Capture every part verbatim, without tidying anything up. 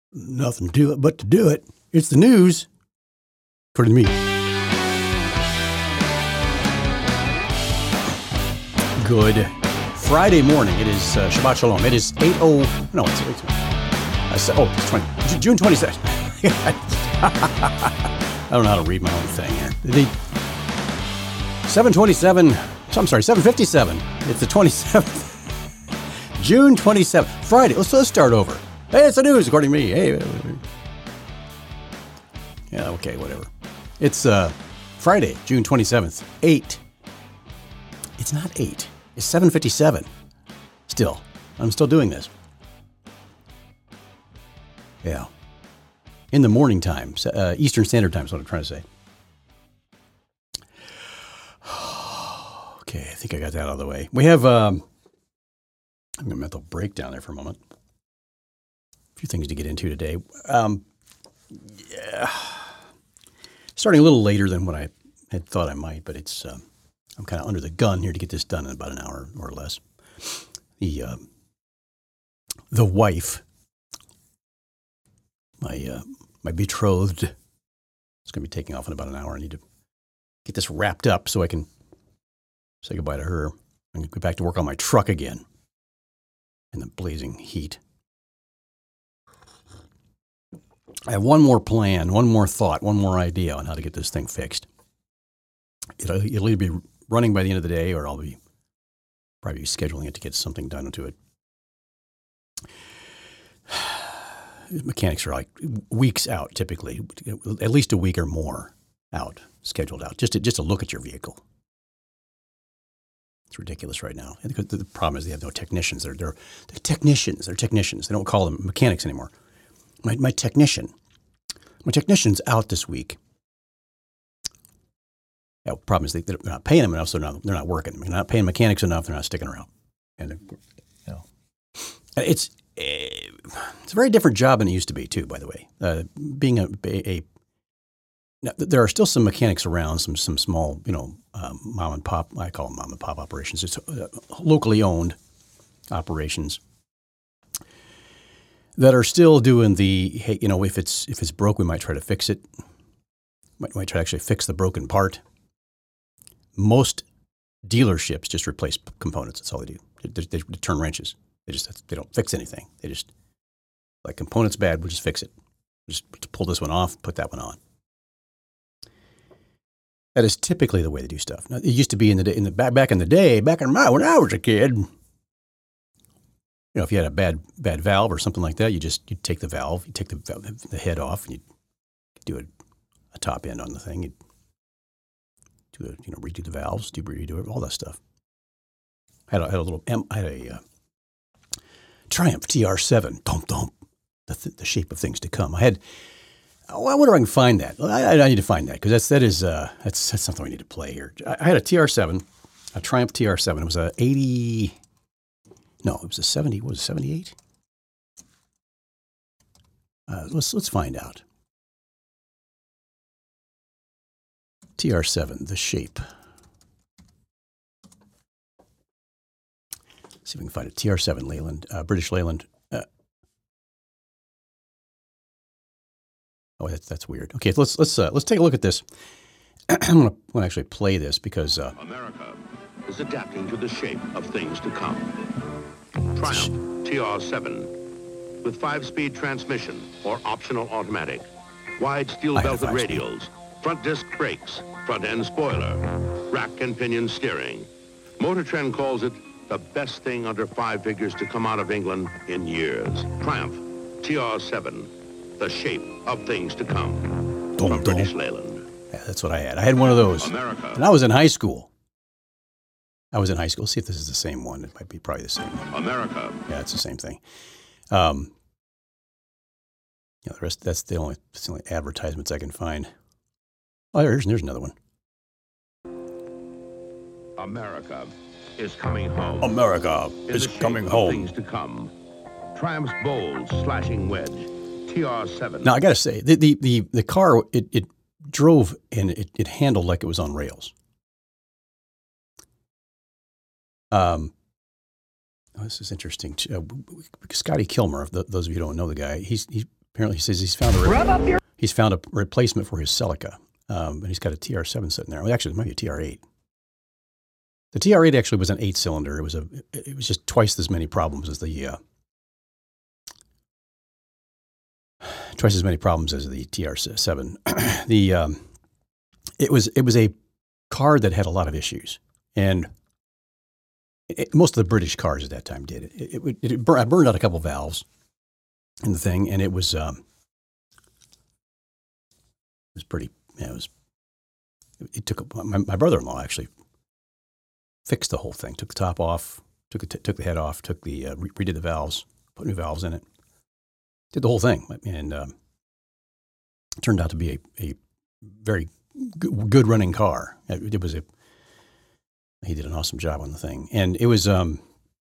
Nothing to do it but to do it. It's the news, according to me. Good Friday morning. It is uh, Shabbat Shalom. It is eight oh, no, it's, it's I said, oh, it's twenty, June twenty-second. I don't know how to read my own thing here. The seven twenty-seven, I'm sorry, seven fifty-seven. It's the twenty-seventh, June twenty-seventh, Friday. Let's, let's start over. Hey, it's the news, according to me. Hey, yeah, okay, whatever. It's uh, Friday, June twenty-seventh, eight. It's not eight. It's seven fifty-seven. Still, I'm still doing this. Yeah. In the morning time, uh, Eastern Standard Time is what I'm trying to say. Okay, I think I got that out of the way. We have, um, I'm going to mental break down there for a moment. A few things to get into today. Um, yeah. Starting a little later than what I had thought I might, but it's, um, I'm kind of under the gun here to get this done in about an hour or less. The, uh, the wife, my, uh, my betrothed, is going to be taking off in about an hour. I need to get this wrapped up so I can say goodbye to her and get back to work on my truck again in the blazing heat. I have one more plan, one more thought, one more idea on how to get this thing fixed. It'll, it'll either be running by the end of the day, or I'll be probably scheduling it to get something done to it. Mechanics are like weeks out, typically, at least a week or more out, scheduled out, just to, just to look at your vehicle. It's ridiculous right now. And the problem is they have no technicians. They're, they're, they're technicians. They're technicians. They don't call them mechanics anymore. My, my technician, my technician's out this week. Yeah, the problem is they, they're not paying them enough, so they're not, they're not working. They're not paying mechanics enough. They're not sticking around. And you know, it's it's a very different job than it used to be, too. By the way, uh, being a, a, a now, there are still some mechanics around, some some small, you know, um, mom and pop. I call them mom and pop operations. It's uh, locally owned operations that are still doing the, hey, you know, if it's if it's broke, we might try to fix it. Might, might try to actually fix the broken part. Most dealerships just replace components. That's all they do. They, they, they turn wrenches. They just they don't fix anything. They just, like, component's bad, we'll just fix it. Just pull this one off, put that one on. That is typically the way they do stuff. Now, it used to be in the in the back back in the day, back in my when I was a kid. You know, if you had a bad bad valve or something like that, you just you take the valve, you take the the head off, and you do a, a top end on the thing. You do a, you know redo the valves, do redo it, all that stuff. I had a, I had a little I had a uh, Triumph T R seven, dum dum, the th- the shape of things to come. I had. Oh, I wonder if I can find that. I, I need to find that because that's that is uh, that's that's something we need to play here. I, I had a T R seven, a Triumph T R seven. It was a eighty. No, it was a seventy. What was it, seventy-eight? Uh, let's let's find out. T R seven, the shape. See if we can find it. T R seven, Leyland, uh, British Leyland. Uh, oh, that's that's weird. Okay, let's let's uh, let's take a look at this. I'm gonna, I'm gonna actually play this because uh, America is adapting to the shape of things to come. Triumph T R seven with five-speed transmission or optional automatic, wide steel-belted radials, front disc brakes, front-end spoiler, rack and pinion steering. Motor Trend calls it the best thing under five figures to come out of England in years. Triumph T R seven, the shape of things to come. Dum, From dum. British Leyland. Yeah, that's what I had. I had one of those. America. And I was in high school. I was in high school. Let's see if this is the same one. It might be probably the same one. America. Yeah, it's the same thing. Um, you know, the rest, that's the only, that's the only advertisements I can find. Oh, there's, there's another one. America is coming home. America In is the shape coming of home. Things to come. Triumph's bold slashing wedge. T R seven. Now, I got to say, the, the, the, the car, it, it drove and it, it handled like it was on rails. Um, oh, this is interesting. Uh, Scotty Kilmer, those of you who don't know the guy, he's, he apparently he says he's found a re- he's found a replacement for his Celica, um, and he's got a T R seven sitting there. Well, actually, it might be a T R eight. The T R eight actually was an eight cylinder. It was a it was just twice as many problems as the uh, twice as many problems as the T R seven. the um, it was it was a car that had a lot of issues, and it, most of the British cars at that time did it. It, it, it, it bur- I burned out a couple valves in the thing, and it was um, it was pretty. Yeah, it was. It took a, my, my brother-in-law actually fixed the whole thing. Took the top off, took the t- took the head off, took the uh, re- redid the valves, put new valves in it, did the whole thing, and um, it turned out to be a a very good, good running car. It, it was a he did an awesome job on the thing, and it was um.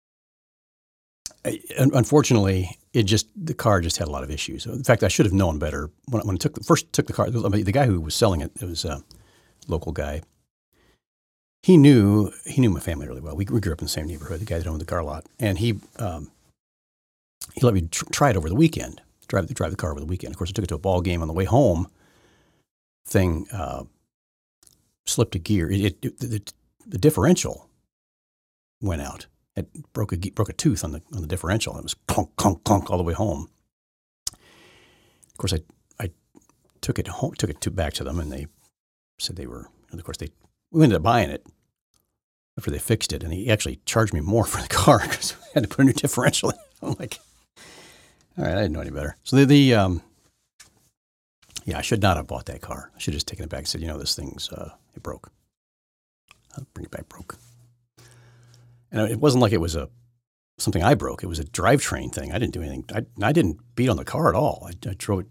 Unfortunately, it just the car just had a lot of issues. In fact, I should have known better when, when I took the, first took the car. I mean, the guy who was selling it, it was a local guy. He knew he knew my family really well. We, we grew up in the same neighborhood. The guy that owned the car lot, and he um, he let me tr- try it over the weekend. Drive drive the car over the weekend. Of course, I took it to a ball game on the way home. Thing uh, slipped a gear. It, it, it the, the differential went out. It broke a broke a tooth on the on the differential. It was clunk clunk clunk all the way home. Of course, I I took it home, took it to, back to them, and they said they were. And of course, they we ended up buying it after they fixed it, and he actually charged me more for the car because I had to put a new differential in. I'm like, all right, I didn't know any better. So the, the um, yeah, I should not have bought that car. I should have just taken it back and said, you know, this thing's uh, it broke. I'll bring it back broke. And it wasn't like it was a something I broke. It was a drivetrain thing. I didn't do anything. I, I didn't beat on the car at all. I, I drove it.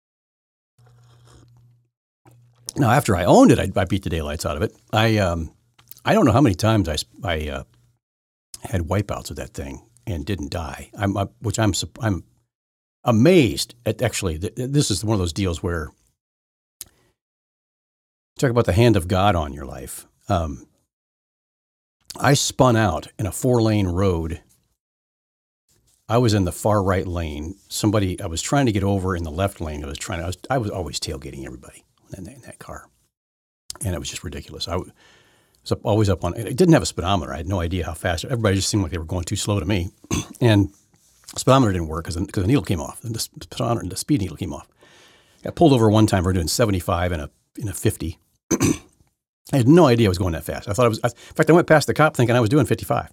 Now, after I owned it, I, I beat the daylights out of it. I um, I don't know how many times I, I uh, had wipeouts of that thing and didn't die. I'm uh, which I'm I'm amazed at. Actually, th- this is one of those deals where talk about the hand of God on your life. Um, I spun out in a four-lane road. I was in the far right lane. Somebody, I was trying to get over in the left lane. I was trying to, I was, I was always tailgating everybody in that, in that car. And it was just ridiculous. I was up, always up on, it didn't have a speedometer. I had no idea how fast. Everybody just seemed like they were going too slow to me. And the speedometer didn't work because the, the needle came off. And the speedometer, the speed needle came off. Got pulled over one time. We were doing seventy-five in a, in a fifty. I had no idea I was going that fast. I thought I was, in fact, I went past the cop thinking I was doing fifty-five.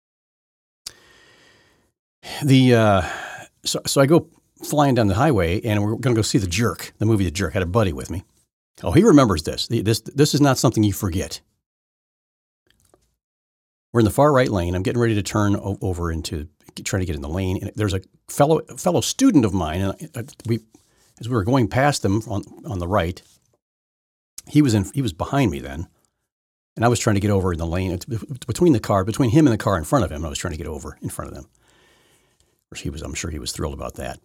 The, uh, so, so I go flying down the highway and we're going to go see The Jerk, the movie The Jerk. I had a buddy with me. Oh, he remembers this. This, this is not something you forget. We're in the far right lane. I'm getting ready to turn o- over into, trying to get in the lane. And there's a fellow, fellow student of mine. And I, we, as we were going past them on, on the right, He was in. He was behind me then, and I was trying to get over in the lane between the car, between him and the car in front of him. I was trying to get over in front of them. Of course, he was. I'm sure he was thrilled about that.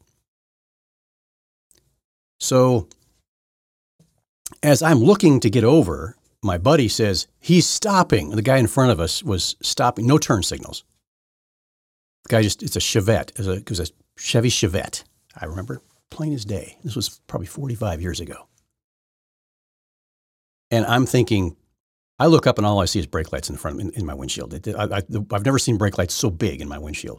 So, as I'm looking to get over, my buddy says he's stopping. The guy in front of us was stopping. No turn signals. The guy just—it's a Chevette. It was a, it was a Chevy Chevette. I remember plain as day. This was probably forty-five years ago. And I'm thinking, I look up and all I see is brake lights in front of me, in, in my windshield. It, I, I, I've never seen brake lights so big in my windshield.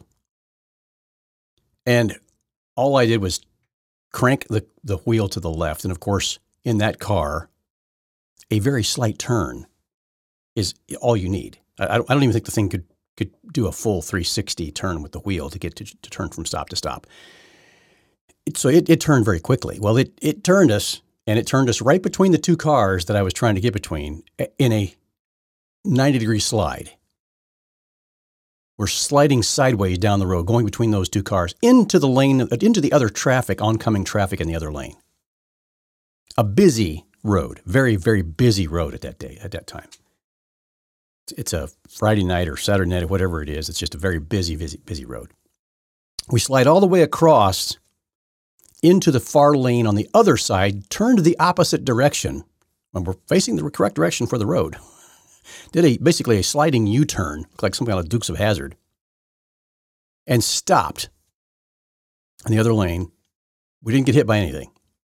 And all I did was crank the, the wheel to the left. And of course, in that car, a very slight turn is all you need. I, I don't even think the thing could, could do a full three sixty turn with the wheel to get to, to turn from stop to stop. It, so it, it turned very quickly. Well, it, it turned us. And it turned us right between the two cars that I was trying to get between in a ninety degree slide. We're sliding sideways down the road, going between those two cars into the lane, into the other traffic, oncoming traffic in the other lane. A busy road, very, very busy road at that day, at that time. It's a Friday night or Saturday night or whatever it is. It's just a very busy, busy, busy road. We slide all the way across into the far lane on the other side, turned the opposite direction when we're facing the correct direction for the road. Did a basically a sliding U-turn, like something out of Dukes of Hazzard, and stopped in the other lane We didn't get hit by anything.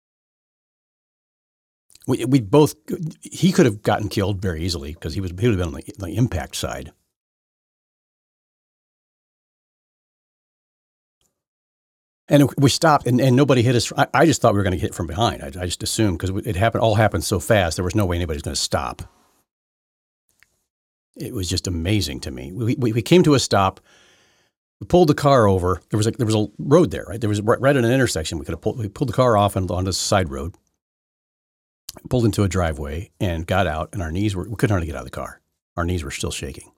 We we both he could have gotten killed very easily because he was he would have been on the, the impact side. And we stopped, and, and nobody hit us. I, I just thought we were going to get hit from behind. I, I just assumed because it happened all happened so fast. There was no way anybody's going to stop. It was just amazing to me. We, we we came to a stop. We pulled the car over. There was a there was a road there, right? There was right, right at an intersection. We could have pulled we pulled the car off and onto the side road. Pulled into a driveway and got out, and our knees were we couldn't hardly get out of the car. Our knees were still shaking.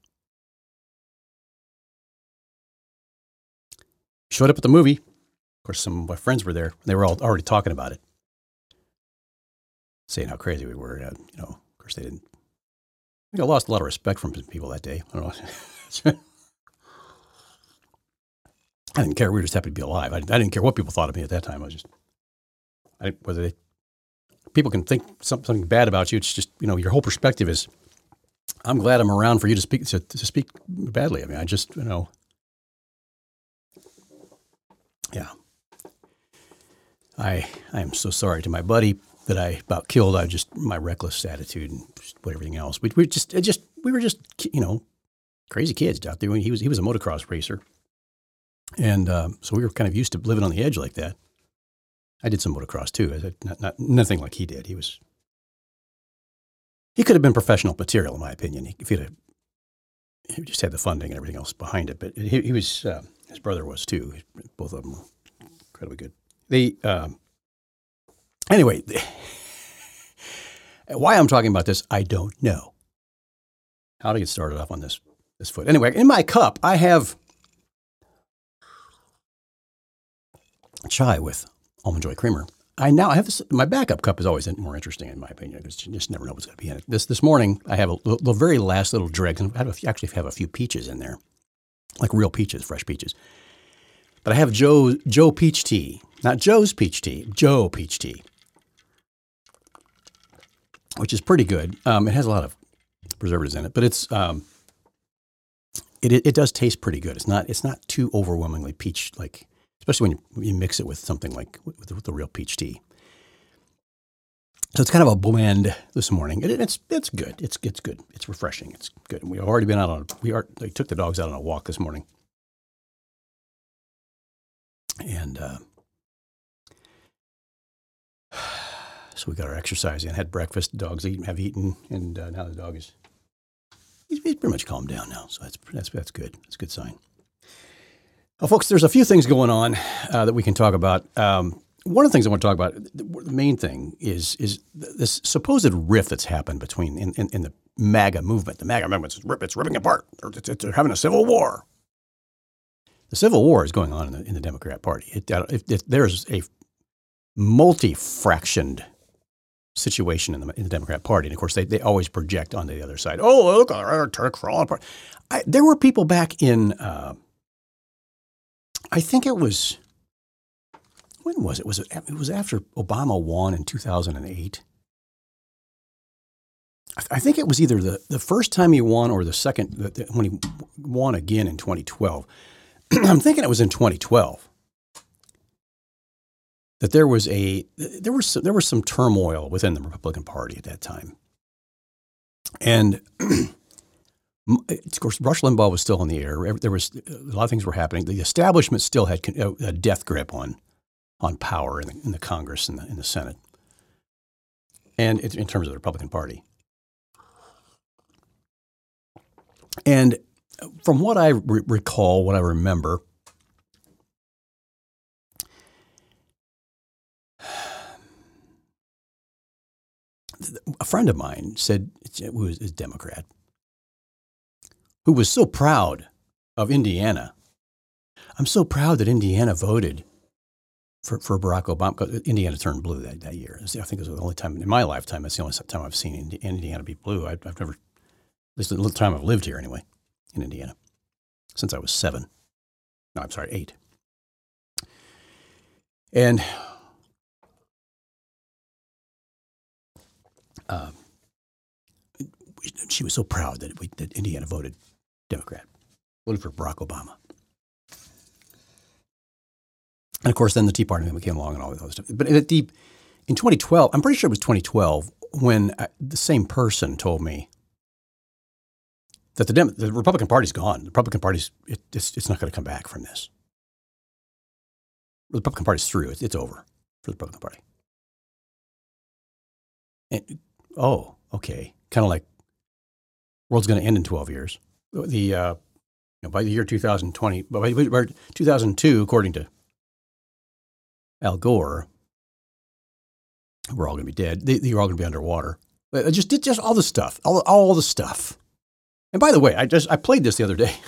Showed up at the movie. Of course, some of my friends were there. They were all already talking about it, saying how crazy we were. Uh, you know, of course, they didn't. I think I lost a lot of respect from people that day. I don't know. I didn't care. We were just happy to be alive. I, I didn't care what people thought of me at that time. I was just, I, whether they, people can think something bad about you. It's just, you know, your whole perspective is, I'm glad I'm around for you to speak to, to speak badly. I mean, I just, you know, yeah. I I am so sorry to my buddy that I about killed. I just my reckless attitude and just everything else. We we just it just we were just you know crazy kids out there. He was he was a motocross racer, and um, so we were kind of used to living on the edge like that. I did some motocross too. Not, not nothing like he did. He was he could have been professional material in my opinion if he'd have, he just had the funding and everything else behind it. But he, he was uh, his brother was too. Both of them were incredibly good. The um, anyway, the, why I'm talking about this, I don't know. How to get started off on this this foot. Anyway, in my cup, I have chai with almond joy creamer. I now have this. My backup cup is always more interesting, in my opinion, because you just never know what's going to be in it. This this morning, I have a, the very last little dregs, and I have a, actually have a few peaches in there, like real peaches, fresh peaches. But I have Joe Joe peach tea. Not Joe's peach tea, Joe peach tea, which is pretty good. Um, it has a lot of preservatives in it, but it's um, it, it it does taste pretty good. It's not it's not too overwhelmingly peach like, especially when you, when you mix it with something like with, with the real peach tea. So it's kind of a blend this morning. It, it's it's good. It's it's good. It's refreshing. It's good. And we've already been out on we are they took the dogs out on a walk this morning, and. Uh, So we got our exercise in, had breakfast. The dogs eat, have eaten, and uh, now the dog is he's, he's pretty much calmed down now. So that's that's that's good. That's a good sign. Well, folks, there's a few things going on uh, that we can talk about. Um, one of the things I want to talk about, the, the main thing is is this supposed rift that's happened between in, in, in the MAGA movement. The MAGA movement is rip, it's ripping apart. It's, it's, they're having a civil war. The civil war is going on in the, in the Democrat Party. It, it, it, there's a multi-fractioned situation in the, in the Democrat Party. And of course, they, they always project onto the other side. Oh, look, our Turks are all apart. I, there were people back in, uh, I think it was, when was it? Was it, it was after Obama won in two thousand eight. I, I think it was either the, the first time he won or the second, the, the, when he won again in twenty twelve. I'm thinking it was in twenty twelve. That there was a there was there was some turmoil within the Republican Party at that time, and of course Rush Limbaugh was still in the air. There was a lot of things were happening. The establishment still had a death grip on on power in the, in the Congress and the, in the Senate, and it, in terms of the Republican Party. And from what I re- recall, what I remember. A friend of mine said, who was a Democrat, who was so proud of Indiana. I'm so proud that Indiana voted for, for Barack Obama. Indiana turned blue that, that year. I think it was the only time in my lifetime, that's the only time I've seen Indiana be blue. I've, I've never, this is the little time I've lived here anyway, in Indiana, since I was seven. No, I'm sorry, eight. And Uh, she was so proud that, we, that Indiana voted Democrat, voted for Barack Obama. And of course, then the Tea Party movement came along and all that other stuff. But at the, in twenty twelve, I'm pretty sure it was twenty twelve when I, the same person told me that the, Dem- the Republican Party's gone. The Republican Party's it, it's, it's not going to come back from this. The Republican Party's through. It's, it's over for the Republican Party. And, oh, okay. Kind of like world's going to end in twelve years. The uh, you know, by the year two thousand twenty, by, by two thousand two, according to Al Gore, we're all going to be dead. They, they're all going to be underwater. I just did just all the stuff, all all the stuff. And by the way, I just I played this the other day.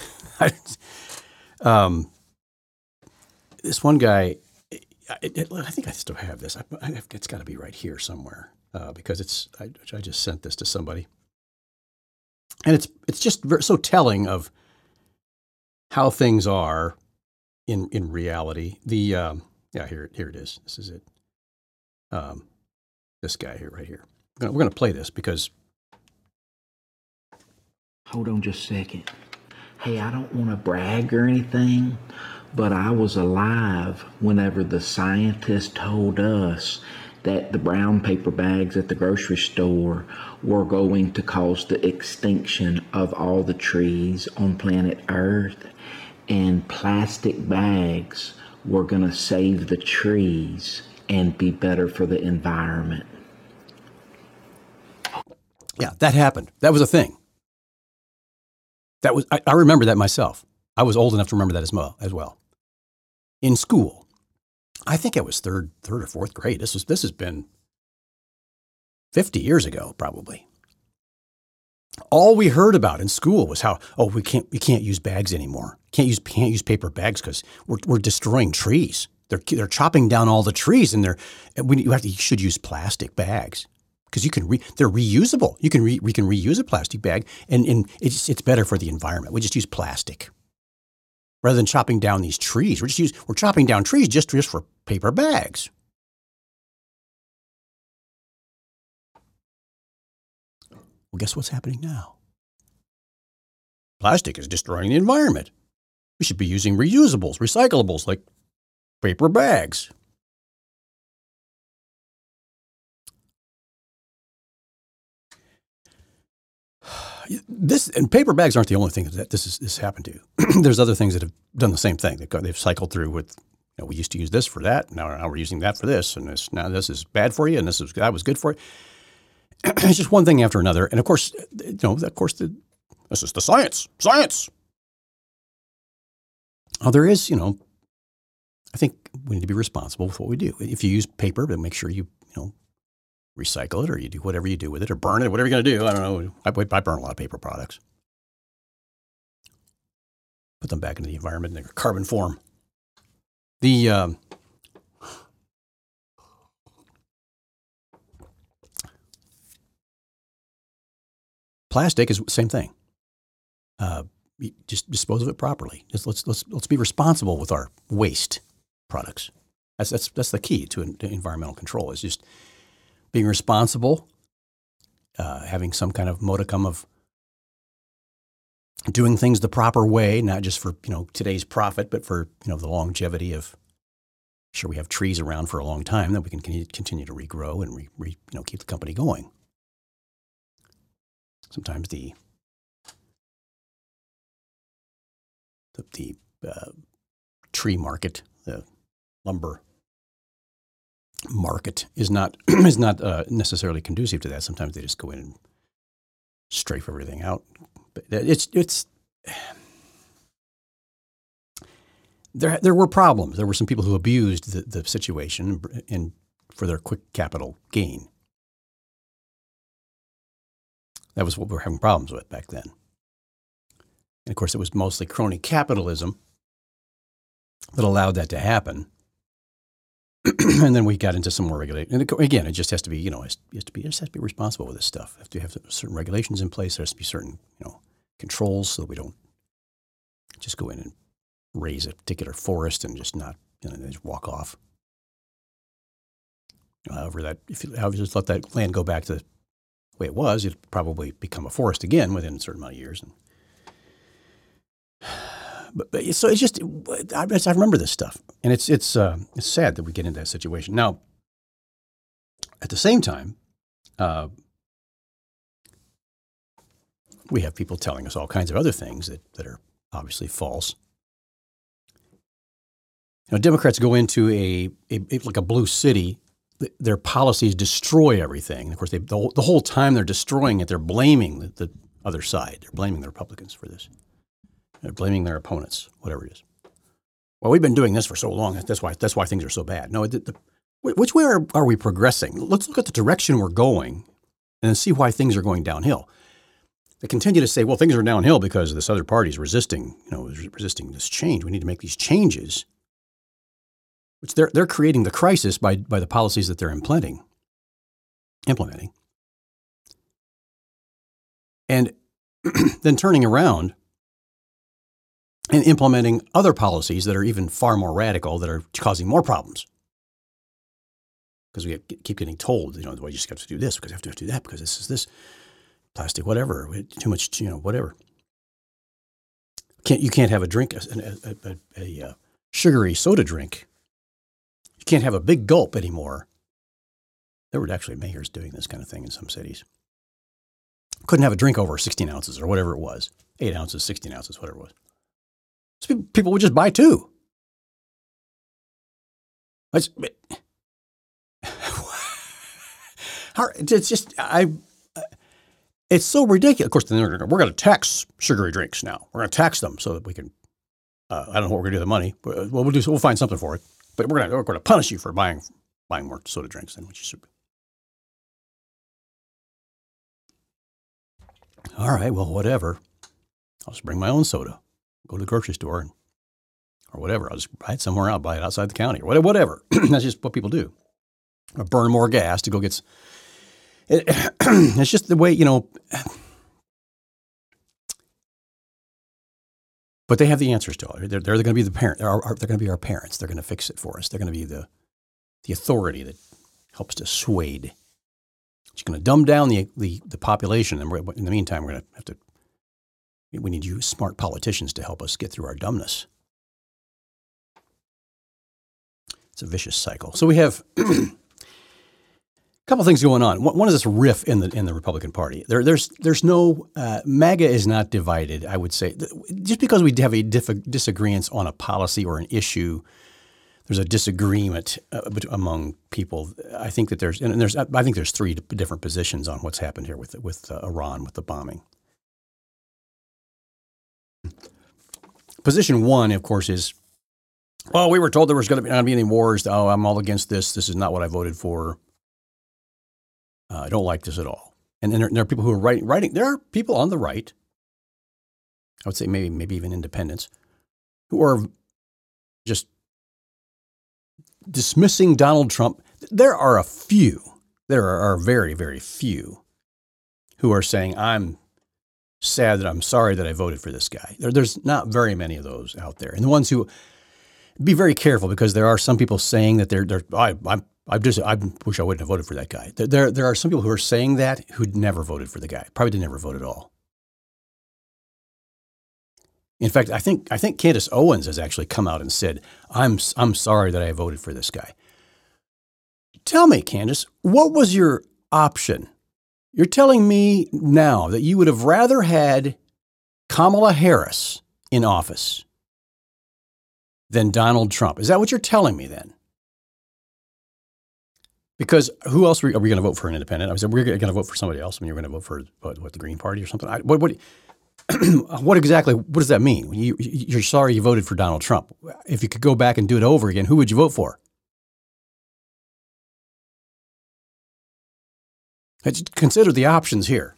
um, this one guy, I, it, I think I still have this. I, I have, it's got to be right here somewhere uh, because it's. I, I just sent this to somebody, and it's it's just very, so telling of how things are in in reality. The um, yeah, here here it is. This is it. Um, this guy here, right here. We're gonna, we're gonna play this because. Hold on just a second. Hey, I don't want to brag or anything, but I was alive whenever the scientists told us that the brown paper bags at the grocery store were going to cause the extinction of all the trees on planet Earth, and plastic bags were going to save the trees and be better for the environment. Yeah, that happened. That was a thing. That was I, I remember that myself. I was old enough to remember that as well. As well, in school, I think I was third, third or fourth grade. This was this has been fifty years ago, probably. All we heard about in school was how oh we can't we can't use bags anymore. Can't use can't use paper bags because we're we're destroying trees. They're they're chopping down all the trees, and they're and we you have to, you should use plastic bags. Because you can re, they're reusable. You can re, we can reuse a plastic bag, and, and it's it's better for the environment. We just use plastic rather than chopping down these trees. We're just use, we're chopping down trees just just for paper bags. Well, guess what's happening now? Plastic is destroying the environment. We should be using reusables, recyclables like paper bags. This and paper bags aren't the only thing that this is this happened to. There's other things that have done the same thing. They've, got, they've cycled through with, you know, we used to use this for that. Now, now we're using that for this, and this, now this is bad for you, and this is that was good for you. It's just one thing after another, and of course, you know, of course, the, this is the science, science. Oh, there is, you know, I think we need to be responsible with what we do. If you use paper, then make sure you, you know. Recycle it, or you do whatever you do with it, or burn it, whatever you're going to do. I don't know. I, I burn a lot of paper products. Put them back into the environment in their carbon form. The um, plastic is the same thing. Uh, just dispose of it properly. Just let's let's let's be responsible with our waste products. That's that's that's the key to, to environmental control. Is just being responsible, uh, having some kind of modicum of doing things the proper way, not just for, you know, today's profit, but for, you know, the longevity of, sure, we have trees around for a long time that we can continue to regrow and re, re, you know, keep the company going. Sometimes the the, the uh, tree market, the lumber market is not is not uh, necessarily conducive to that. Sometimes they just go in and strafe everything out. But it's it's there. There were problems. There were some people who abused the, the situation and for their quick capital gain. That was what we were having problems with back then. And of course, it was mostly crony capitalism that allowed that to happen. And then we got into some more regulation. And again, it just has to be, you know, it has to be, it just has to be responsible with this stuff. You have to have certain regulations in place. There has to be certain, you know, controls so that we don't just go in and raise a particular forest and just not, you know, just walk off. However, that if you, however, just let that land go back to the way it was, it'd probably become a forest again within a certain amount of years. And but, but so it's just I, I remember this stuff, and it's it's uh, it's sad that we get into that situation. Now, at the same time, uh, we have people telling us all kinds of other things that, that are obviously false. You know, Democrats go into a, a, a like a blue city. Their policies destroy everything. And of course, they, the, whole, the whole time they're destroying it, they're blaming the, the other side. They're blaming the Republicans for this. They're blaming their opponents, whatever it is. Well, we've been doing this for so long. That's why that's why things are so bad. No, the, the, which way are, are we progressing? Let's look at the direction we're going and see why things are going downhill. They continue to say, well, things are downhill because this other party is resisting, you know, resisting this change. We need to make these changes. Which they're they're creating the crisis by by the policies that they're implementing, implementing, and then turning around and implementing other policies that are even far more radical that are causing more problems. Because we keep getting told, you know, well, you just have to do this because you have to do that because this is this plastic, whatever, too much, you know, whatever. Can't you can't have a drink, a, a, a, a, a sugary soda drink. You can't have a big gulp anymore. There were actually mayors doing this kind of thing in some cities. Couldn't have a drink over sixteen ounces or whatever it was. Eight ounces, sixteen ounces, whatever it was. So people would just buy two. It's, it's just, I, it's so ridiculous. Of course, then we're going to tax sugary drinks now. We're going to tax them so that we can, uh, I don't know what we're going to do with the money. But we'll, do, we'll find something for it. But we're going to we're going to punish you for buying buying more soda drinks than what you should. All right, well, whatever. I'll just bring my own soda. Go to the grocery store and, or whatever. I'll just buy it somewhere else, buy it outside the county or whatever. That's just what people do. Or burn more gas to go get. It, it's just the way, you know. But they have the answers to it. They're, they're going to be the parent. They're, our, they're going to be our parents. They're going to fix it for us. They're going to be the the authority that helps to dissuade. It's going to dumb down the the, the population, and we're, in the meantime, we're going to have to. We need you smart politicians to help us get through our dumbness. It's a vicious cycle. So we have a couple things going on. One is this riff in the in the Republican Party. There, there's there's no uh, MAGA is not divided. I would say just because we have a diff- disagreement on a policy or an issue, there's a disagreement uh, among people. I think that there's and there's I think there's three different positions on what's happened here with with uh, Iran with the bombing. Position one, of course, is well, we were told there was going to be not be any wars. Oh, I'm all against this. This is not what I voted for. Uh, I don't like this at all. And then there, there are people who are writing, writing. There are people on the right, I would say maybe maybe even independents, who are just dismissing Donald Trump. There are a few, there are, are very, very few who are saying, I'm sad that I'm sorry that I voted for this guy. There, there's not very many of those out there. And the ones who, be very careful because there are some people saying that they're, they're I, I'm, I just I wish I wouldn't have voted for that guy. There, there, there are some people who are saying that who never voted for the guy. Probably didn't ever vote at all. In fact, I think I think Candace Owens has actually come out and said, "I'm I'm sorry that I voted for this guy." Tell me, Candace, what was your option? You're telling me now that you would have rather had Kamala Harris in office than Donald Trump. Is that what you're telling me then? Because who else are we, we going to vote for an independent? I said, we're going to vote for somebody else. I mean, you're going to vote for what, what the Green Party or something. I, what, what, what exactly, what does that mean? You, you're sorry you voted for Donald Trump. If you could go back and do it over again, who would you vote for? Consider the options here.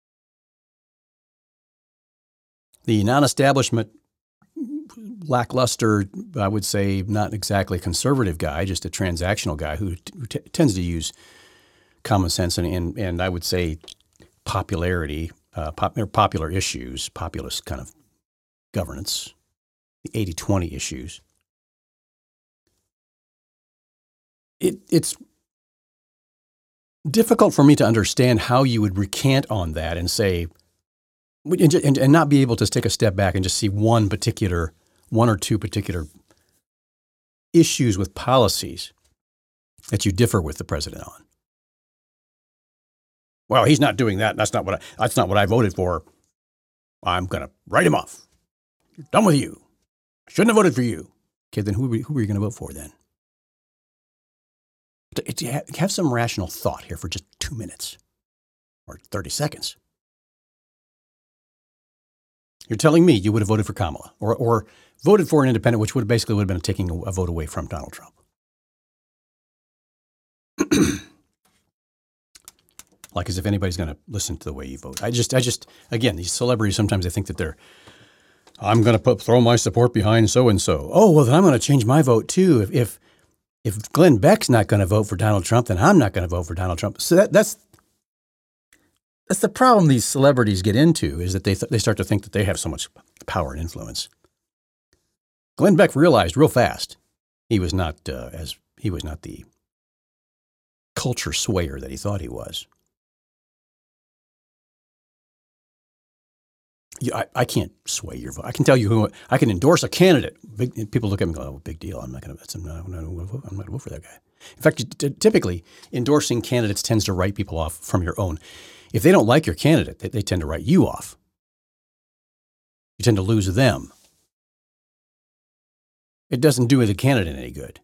The non-establishment, lackluster, I would say not exactly conservative guy, just a transactional guy who, who t- tends to use common sense and, and, and I would say popularity, uh, pop, popular issues, populist kind of governance, the eighty twenty issues. It, it's difficult for me to understand how you would recant on that and say, and, and, and not be able to take a step back and just see one particular one or two particular issues with policies that you differ with the president on. Well, he's not doing that. That's not what I, that's not what I voted for. I'm going to write him off. You're done with you. I shouldn't have voted for you. Okay, then who were, who were you going to vote for then? Have some rational thought here for just two minutes or thirty seconds. You're telling me you would have voted for Kamala or, or voted for an independent, which would basically would have been taking a vote away from Donald Trump. Like as if anybody's going to listen to the way you vote. I just, I just, again, these celebrities, sometimes they think that they're, I'm going to put, throw my support behind so-and-so. Oh, well, then I'm going to change my vote too. If, if, if Glenn Beck's not going to vote for Donald Trump, then I'm not going to vote for Donald Trump. So that, that's, that's the problem these celebrities get into, is that they, th- they start to think that they have so much power and influence. Glenn Beck realized real fast he was not, uh, as, he was not the culture swayer that he thought he was. Yeah, I, I can't sway your vote. I can tell you who I can endorse a candidate. Big, people look at me and go, "Oh, big deal. I'm not going to. I'm not going to vote. I'm not going to vote for that guy." In fact, t- typically endorsing candidates tends to write people off from your own. If they don't like your candidate, they, they tend to write you off. You tend to lose them. It doesn't do the candidate any good,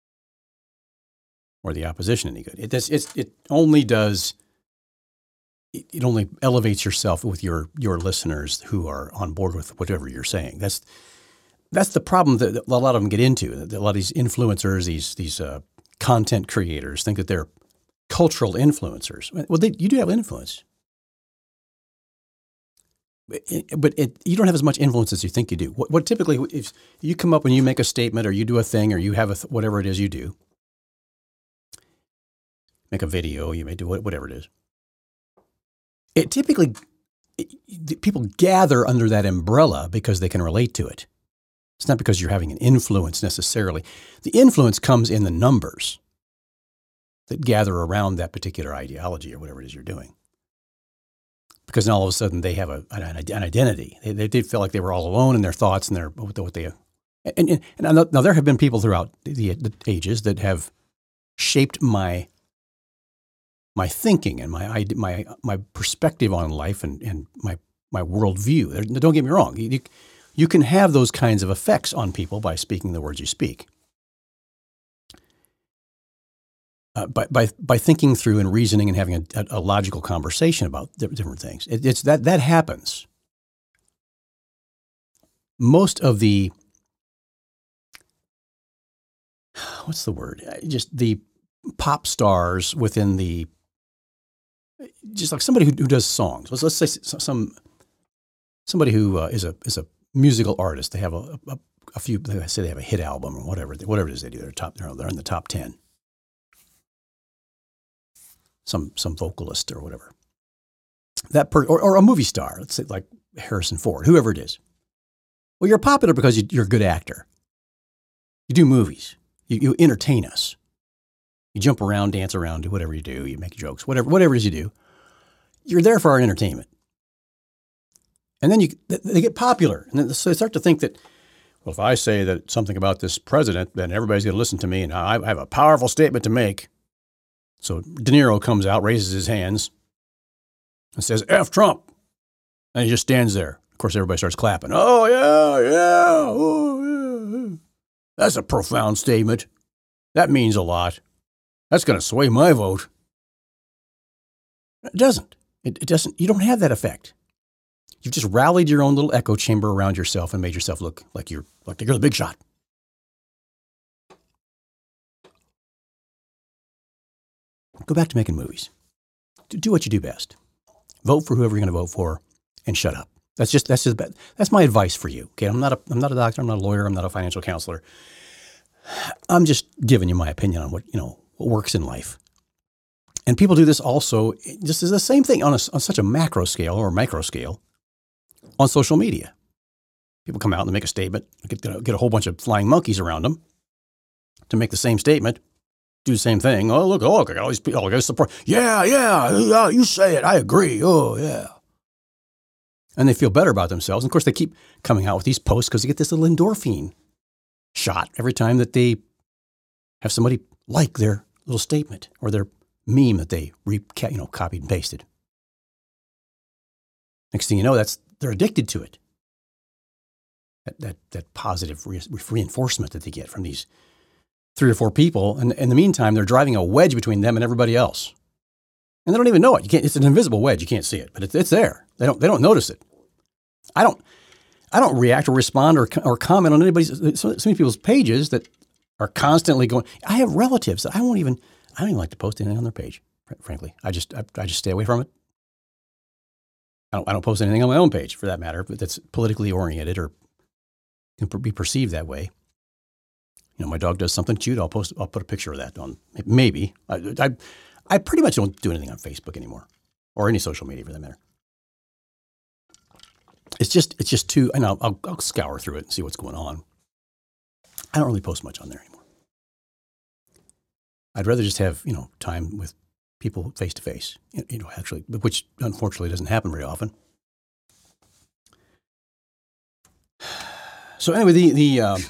or the opposition any good. It does. It's, it only does. It only elevates yourself with your your listeners who are on board with whatever you're saying. That's that's the problem that a lot of them get into. A lot of these influencers, these these uh, content creators, think that they're cultural influencers. Well, they, you do have influence, but, it, but it, you don't have as much influence as you think you do. What, what typically, if you come up and you make a statement, or you do a thing, or you have a th- whatever it is you do, make a video, you may do whatever it is. It typically, it, people gather under that umbrella because they can relate to it. It's not because you're having an influence necessarily. The influence comes in the numbers that gather around that particular ideology or whatever it is you're doing. Because then all of a sudden they have a, an, an identity. They, they did feel like they were all alone in their thoughts and their what they. And, and, and now there have been people throughout the, the ages that have shaped my. my thinking and my my my perspective on life and, and my my worldview. Don't get me wrong. You, you can have those kinds of effects on people by speaking the words you speak. Uh, by, by by thinking through and reasoning and having a, a logical conversation about different things. It, it's that that happens. Most of the, what's the word? Just the pop stars within the, just like somebody who, who does songs. Let's, let's say some somebody who uh, is a is a musical artist. They have a, a, a few. They say they have a hit album or whatever. Whatever it is they do, they're top. They're, they're in the top ten. Some some vocalist or whatever. That per, or, or a movie star. Let's say like Harrison Ford, whoever it is. Well, you're popular because you, you're a good actor. You do movies. You, you entertain us. You jump around, dance around, do whatever you do. You make jokes, whatever, whatever it is you do. You're there for our entertainment. And then you, they get popular. And then so they start to think that, well, if I say that something about this president, then everybody's going to listen to me. And I have a powerful statement to make. So De Niro comes out, raises his hands, and says, F Trump. And he just stands there. Of course, everybody starts clapping. Oh, yeah, yeah, oh, yeah. That's a profound statement. That means a lot. That's going to sway my vote. It doesn't. It, it doesn't. You don't have that effect. You've just rallied your own little echo chamber around yourself and made yourself look like you're like you're the big shot. Go back to making movies. Do, do what you do best. Vote for whoever you're going to vote for, and shut up. That's just that's just that's my advice for you. Okay, I'm not a I'm not a doctor. I'm not a lawyer. I'm not a financial counselor. I'm just giving you my opinion on what you know what works in life. And people do this also. Just as the same thing on a, on such a macro scale or micro scale on social media. People come out and make a statement, get get a whole bunch of flying monkeys around them to make the same statement. Do the same thing. Oh, look, oh, look, I got all these people. I got support. Yeah, yeah, yeah, you say it. I agree. Oh, yeah. And they feel better about themselves. And of course, they keep coming out with these posts because they get this little endorphin shot every time that they have somebody like their little statement or their meme that they re, you know, copied and pasted. Next thing you know, that's they're addicted to it. That that, that positive re- reinforcement that they get from these three or four people. And in the meantime, they're driving a wedge between them and everybody else. And they don't even know it. You can't, it's an invisible wedge. You can't see it, but it's, it's there. They don't, they don't notice it. I don't, I don't react or respond or, or comment on anybody's, so, so many people's pages that are constantly going. I have relatives that I won't even, I don't even like to post anything on their page, frankly. I just, I, I just stay away from it. I don't, I don't post anything on my own page for that matter, but that's politically oriented or can be perceived that way. You know, my dog does something cute. I'll post, I'll put a picture of that on, maybe. I, I, I pretty much don't do anything on Facebook anymore or any social media for that matter. It's just, it's just too, and I'll, I'll, I'll scour through it and see what's going on. I don't really post much on there anymore. I'd rather just have, you know, time with people face to face, you know, actually, which unfortunately doesn't happen very often. So anyway, the, the, um,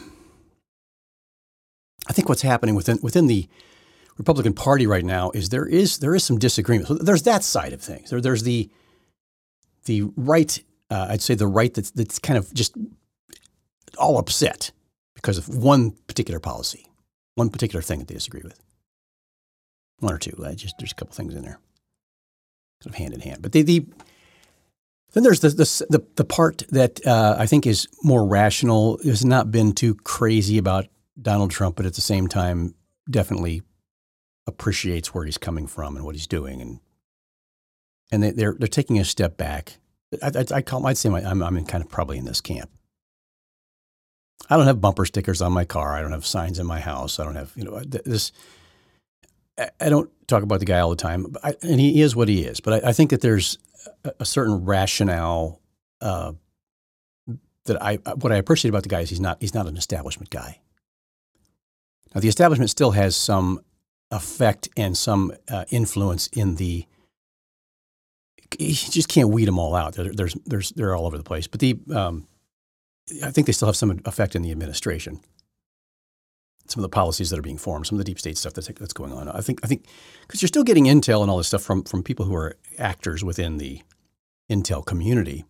I think what's happening within, within the Republican Party right now is there is, there is some disagreement. So there's that side of things. There, there's the, the right, uh, I'd say the right that's, that's kind of just all upset because of one particular policy, one particular thing that they disagree with. One or two. I just there's a couple things in there, sort of hand in hand. But the, the then there's the the the, the part that uh, I think is more rational. Has not been too crazy about Donald Trump, but at the same time, definitely appreciates where he's coming from and what he's doing, and and they, they're they're taking a step back. I, I, I call I'd say my, I'm I'm in kind of probably in this camp. I don't have bumper stickers on my car. I don't have signs in my house. I don't have you know this. I don't talk about the guy all the time, but I, and he is what he is. But I, I think that there's a, a certain rationale uh, that I what I appreciate about the guy is he's not he's not an establishment guy. Now the establishment still has some effect and some uh, influence in the. You just can't weed them all out. There, there's there's they're all over the place. But the um, I think they still have some effect in the administration. Some of the policies that are being formed, some of the deep state stuff that's, that's going on. I think, I think, because you're still getting intel and all this stuff from, from people who are actors within the intel community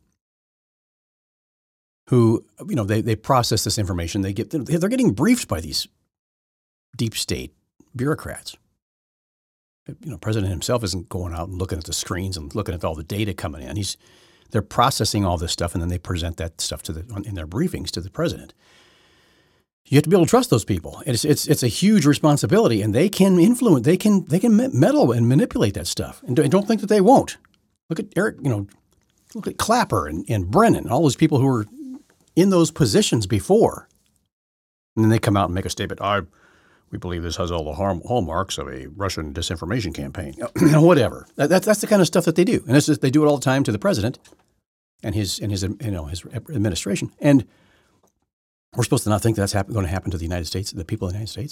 who, you know, they, they process this information. They get, they're getting briefed by these deep state bureaucrats. You know, President himself isn't going out and looking at the screens and looking at all the data coming in. He's, they're processing all this stuff and then they present that stuff to the, in their briefings to the president. You have to be able to trust those people. It's it's it's a huge responsibility, and they can influence. They can they can meddle and manipulate that stuff. And don't think that they won't. Look at Eric. You know, look at Clapper and, and Brennan, all those people who were in those positions before, and then they come out and make a statement. I we believe this has all the harm, hallmarks of a Russian disinformation campaign. You know, whatever. That, that's that's the kind of stuff that they do, and it's just, they do it all the time to the president and his and his you know his administration. And we're supposed to not think that's happen, going to happen to the United States, the people of the United States.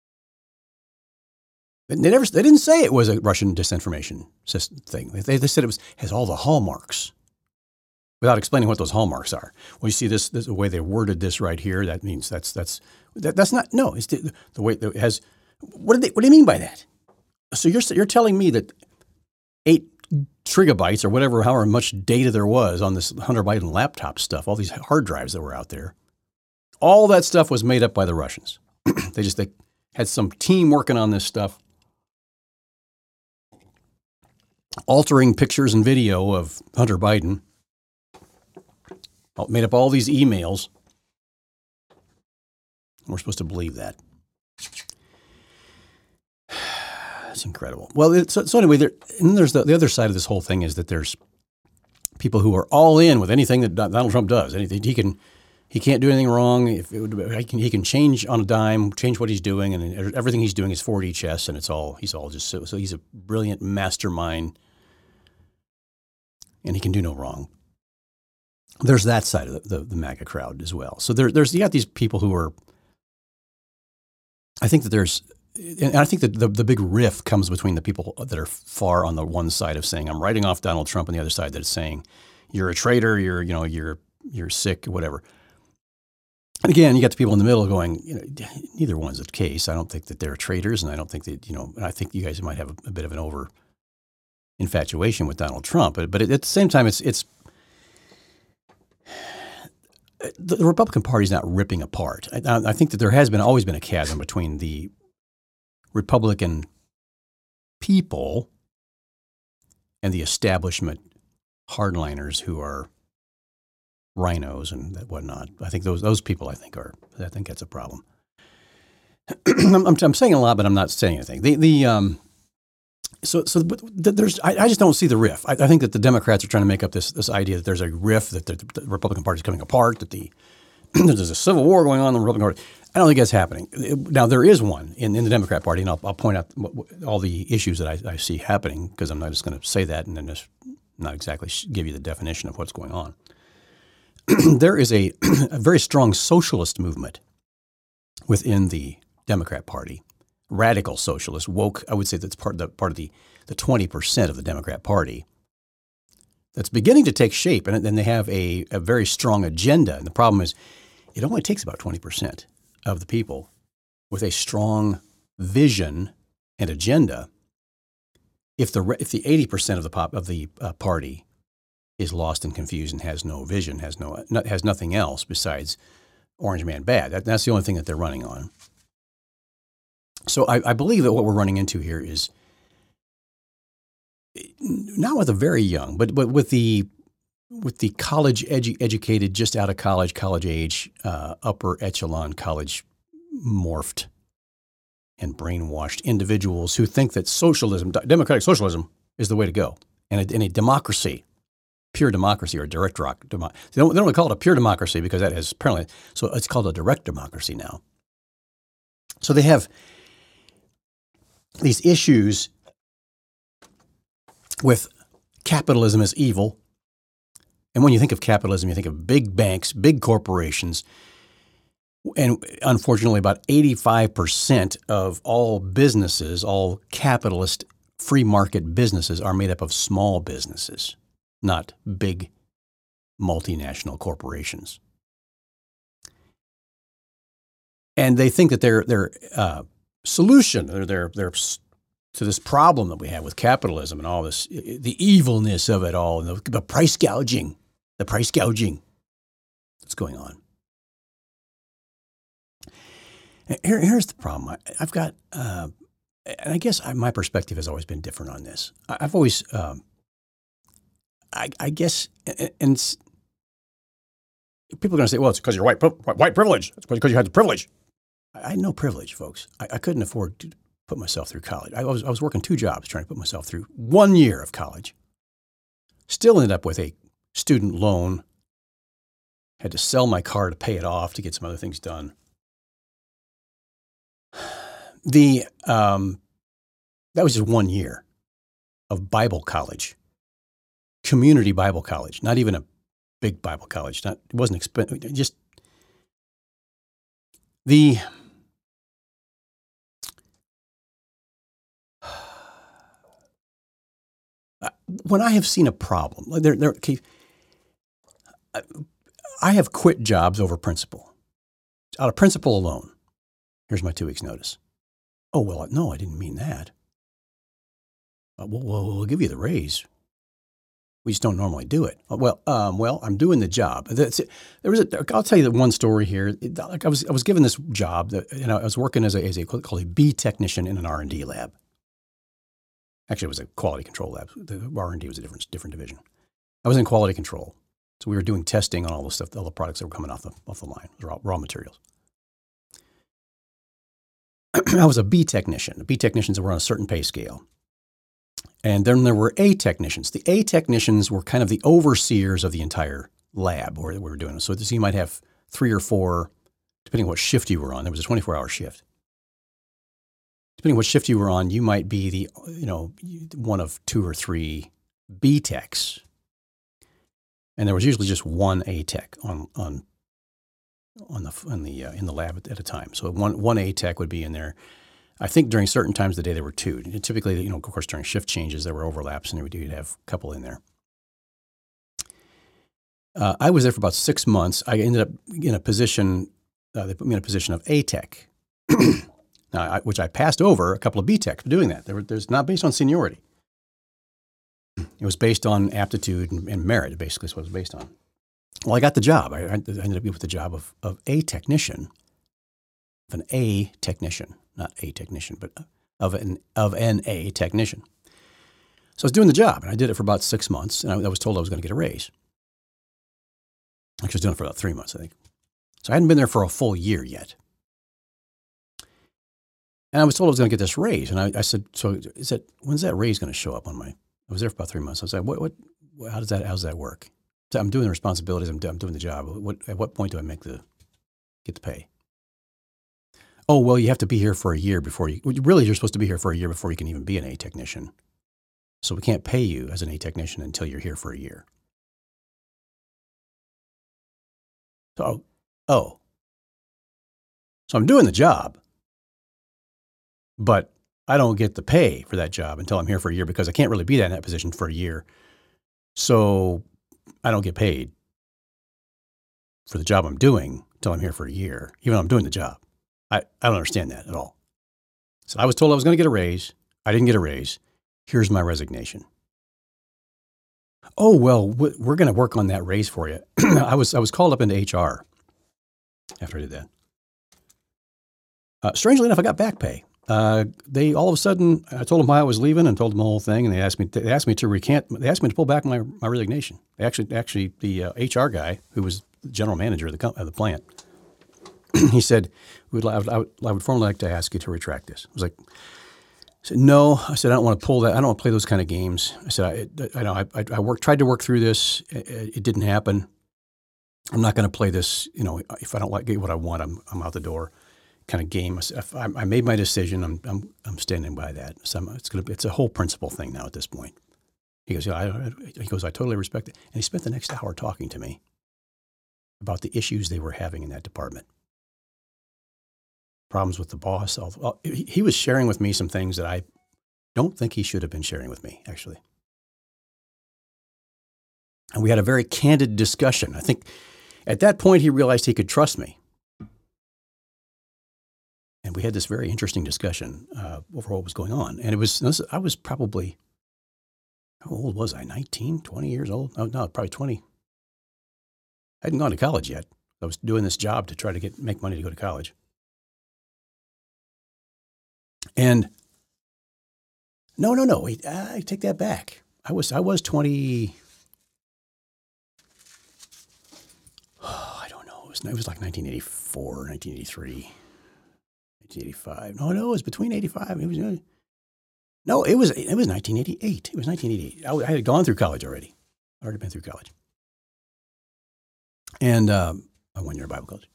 They never, they didn't say it was a Russian disinformation system thing. They, they said it was has all the hallmarks, without explaining what those hallmarks are. Well, you see this, this the way they worded this right here. That means that's that's that, that's not no. It's the, the way that it has. What do they? What do you mean by that? So you're you're telling me that eight trigabytes or whatever, however much data there was on this Hunter Biden laptop stuff, all these hard drives that were out there. All that stuff was made up by the Russians. They just they had some team working on this stuff, altering pictures and video of Hunter Biden, made up all these emails. We're supposed to believe that. It's incredible. Well, it, so, so anyway, there, and then there's the, the other side of this whole thing is that there's people who are all in with anything that Donald Trump does. Anything he can. He can't do anything wrong. If it would, he can he can change on a dime, change what he's doing, and everything he's doing is four D chess, and it's all he's all just so, so he's a brilliant mastermind, and he can do no wrong. There's that side of the, the, the MAGA crowd as well. So there, there's you got these people who are. I think that there's, and I think that the the big rift comes between the people that are far on the one side of saying I'm writing off Donald Trump, and the other side that is saying, you're a traitor, you're, you know, you're, you're sick, or whatever. And again, you got the people in the middle going, you know, neither one's the case. I don't think that they're traitors, and I don't think that, you know, I think you guys might have a, a bit of an over infatuation with Donald Trump. But, but at the same time, it's, it's, the Republican Party is not ripping apart. I, I think that there has been always been a chasm between the Republican people and the establishment hardliners who are rhinos and whatnot. I think those those people, I think, are. I think that's a problem. I'm, I'm saying a lot, but I'm not saying anything. The the um, so so there's. I, I just don't see the riff. I, I think that the Democrats are trying to make up this this idea that there's a riff, that the, the Republican Party is coming apart, that the there's a civil war going on in the Republican Party. I don't think that's happening. Now, there is one in, in the Democrat Party, and I'll, I'll point out what, what, all the issues that I, I see happening, because I'm not just going to say that and then just not exactly give you the definition of what's going on. There is a, a very strong socialist movement within the Democrat Party, radical socialist, woke. I would say that's part of the, part of the, the twenty percent of the Democrat Party that's beginning to take shape, and then they have a, a very strong agenda. And the problem is it only takes about twenty percent of the people with a strong vision and agenda. If the if the eighty percent of the pop of the uh, party is lost and confused and has no vision, has no has nothing else besides Orange Man bad, that, that's the only thing that they're running on. So I, I believe that what we're running into here is not with the very young, but but with the with the college edu- educated, just out of college, college age, uh, upper echelon college morphed and brainwashed individuals who think that socialism, democratic socialism, is the way to go, and a, and a democracy, pure democracy or direct rock, demo, they don't they don't call it a pure democracy because that is apparently so it's called a direct democracy now. So they have these issues with capitalism as evil. And when you think of capitalism, you think of big banks, big corporations. And unfortunately, about eighty-five percent of all businesses, all capitalist free market businesses, are made up of small businesses, not big multinational corporations. And they think that their their uh, solution, their their their to this problem that we have with capitalism and all this, the evilness of it all, and the, the price gouging, the price gouging that's going on. Here, here's the problem. I, I've got, uh, and I guess I, my perspective has always been different on this. I, I've always, um, I, I guess, and, and people are going to say, well, it's because you're white, white privilege. It's because you had the privilege. I had no privilege, folks. I, I couldn't afford to put myself through college. I was I was working two jobs trying to put myself through one year of college. Still ended up with a student loan. Had to sell my car to pay it off to get some other things done. The um, that was just one year of Bible college, community Bible college. Not even a big Bible college. Not it wasn't expensive. Just the. When I have seen a problem, there, there, I have quit jobs over principle. Out of principle alone. Here's my two weeks' notice. Oh, well, no, I didn't mean that. Uh, well, well, we'll give you the raise. We just don't normally do it. Uh, well, um, well, I'm doing the job. That's it. There was a, I'll tell you the one story here. It, like I was, I was given this job that, you know, I was working as a, as a called a B technician in an R and D lab. Actually, it was a quality control lab. The R and D was a different different division. I was in quality control, so we were doing testing on all the stuff, all the products that were coming off the off the line, raw, raw materials. I was a B technician. The B technicians were on a certain pay scale, and then there were A technicians. The A technicians were kind of the overseers of the entire lab where we were doing it. So you might have three or four, depending on what shift you were on. There was a twenty-four hour shift. Depending on what shift you were on, you might be the, you know, one of two or three B techs. And there was usually just one A tech on on on the on the uh, in the lab at, at a time. So one one A tech would be in there. I think during certain times of the day there were two. Typically, you know, of course, during shift changes there were overlaps, and we would have a couple in there. Uh, I was there for about six months. I ended up in a position, uh, they put me in a position of A tech, now, I, which I passed over a couple of B techs for doing that. They were, there's not based on seniority. It was based on aptitude and, and merit, basically is what it was based on. Well, I got the job. I, I ended up with the job of, of a technician, of an A technician, not a technician, but of an, of an A technician. So I was doing the job, and I did it for about six months, and I, I was told I was going to get a raise. Actually, I was doing it for about three months, I think. So I hadn't been there for a full year yet. And I was told I was going to get this raise. And I, I said, so is that, when's that raise going to show up on my, I was there for about three months. I was like, what, what, how does that, how does that work? So I'm doing the responsibilities. I'm, I'm doing the job. What, at what point do I make the, get the pay? Oh, well, you have to be here for a year before you, really, you're supposed to be here for a year before you can even be an A technician. So we can't pay you as an A technician until you're here for a year. So, oh, so I'm doing the job, but I don't get the pay for that job until I'm here for a year because I can't really be that in that position for a year. So I don't get paid for the job I'm doing until I'm here for a year, even though I'm doing the job. I, I don't understand that at all. So I was told I was going to get a raise. I didn't get a raise. Here's my resignation. Oh, well, we're going to work on that raise for you. I was I was called up into H R after I did that. Uh, strangely enough, I got back pay. Uh, they all of a sudden, I told them why I was leaving and told them the whole thing, and they asked me they asked me to recant. They asked me to pull back my, my resignation. They actually, actually, the uh, H R guy who was the general manager of the of the plant, he said, "We'd I would, I would I would formally like to ask you to retract this." I was like. I said, no, I said, I don't want to pull that. I don't want to play those kind of games. I said, I, I know I, I worked, tried to work through this. It, it didn't happen. I'm not going to play this. You know, if I don't like get what I want, I'm, I'm out the door kind of game. I, I made my decision. I'm, I'm, I'm standing by that. So I'm, it's going to be, it's a whole principle thing now at this point. He goes, yeah, I, he goes, I totally respect it. And he spent the next hour talking to me about the issues they were having in that department. Problems with the boss. He was sharing with me some things that I don't think he should have been sharing with me, actually. And we had a very candid discussion. I think at that point he realized he could trust me. And we had this very interesting discussion uh, over what was going on. And it was, I was probably, how old was I? nineteen, twenty years old? No, no, probably twenty. I hadn't gone to college yet. I was doing this job to try to get make money to go to college. And no, no, no, wait, I take that back. I was, I was twenty, oh, I don't know. It was, it was like nineteen eighty-four, nineteen eighty-three, nineteen eighty-five. No, no, it was between eighty-five. It was, no, it was, it was nineteen eighty-eight. It was nineteen eighty-eight. I, I had gone through college already. I'd already been through college. And um, a one-year Bible college.